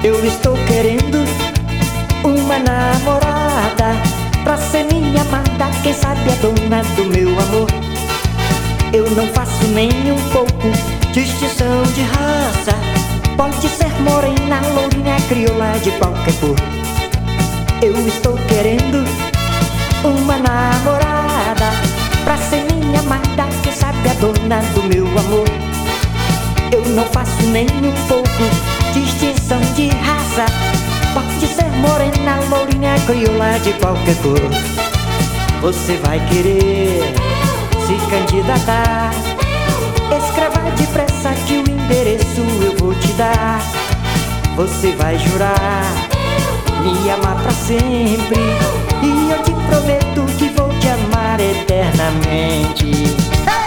Eu estou querendo uma namorada pra ser minha amada, quem sabe a dona do meu amor. Eu não faço nem um pouco distinção de raça. Pode ser morena, lourinha, crioula, de qualquer cor. Eu estou querendo uma namorada pra ser minha amada, quem sabe a dona do meu amor. Eu não faço nem um pouco distinção de raça. Pode ser morena, lourinha, crioula, de qualquer cor. Você vai querer se candidatar, escreva depressa que o endereço eu vou te dar. Você vai jurar me amar pra sempre, e eu te prometo que vou te amar eternamente.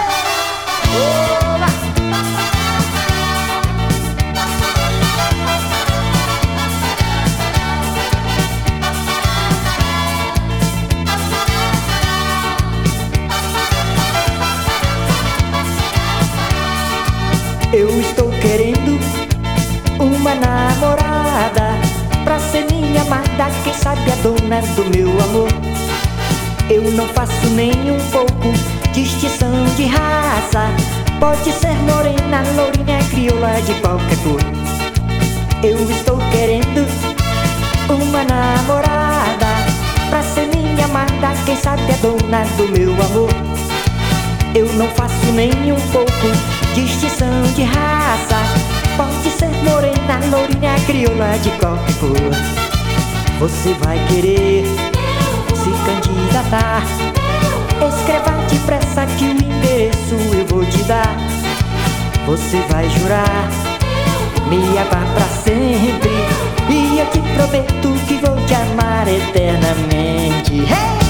Eu estou querendo uma namorada pra ser minha amada, quem sabe a dona do meu amor. Eu não faço nem um pouco distinção de raça. Pode ser morena, lourinha, crioula, de qualquer cor. Eu estou querendo uma namorada pra ser minha amada, quem sabe a dona do meu amor. Eu não faço nem um pouco distinção de raça. Pode ser morena, lourinha, crioula, de qualquer cor. Você vai querer se candidatar, escreva depressa que o endereço eu vou te dar. Você vai jurar me amar pra sempre, e eu te prometo que vou te amar eternamente. Hey!